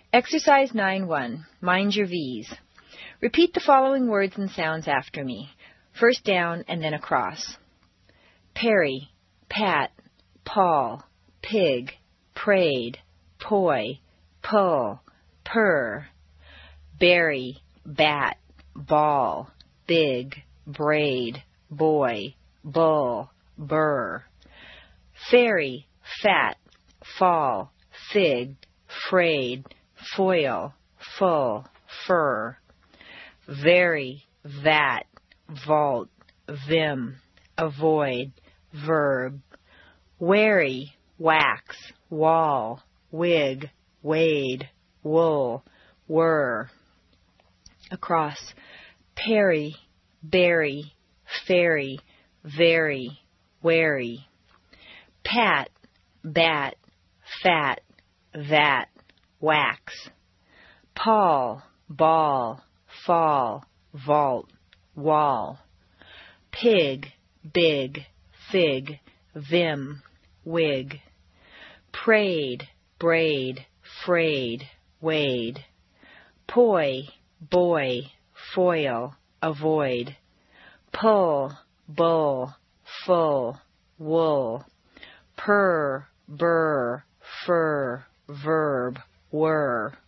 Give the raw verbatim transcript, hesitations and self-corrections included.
Exercise nine one. Mind your V's. Repeat the following words and sounds after me. First down and then across. Perry, Pat, Paul, pig, prayed, poi, pull, purr. Berry, bat, ball, big, braid, boy, bull, burr. Fairy, fat, fall, fig, frayed, foil, full, fur. Very, vat, vault, vim, avoid, verb. Wary, wax, wall, wig, wade, wool, whir. Across. Perry, berry, fairy, very, wary. Pat, bat, fat, vat, wax. Paul, ball, fall, vault, wall. Pig, big, fig, vim, wig. Prayed, braid, frayed, wade. Poi, boy, foil, avoid. Pull, bull, full, wool. Purr, burr, fur, verb, whir.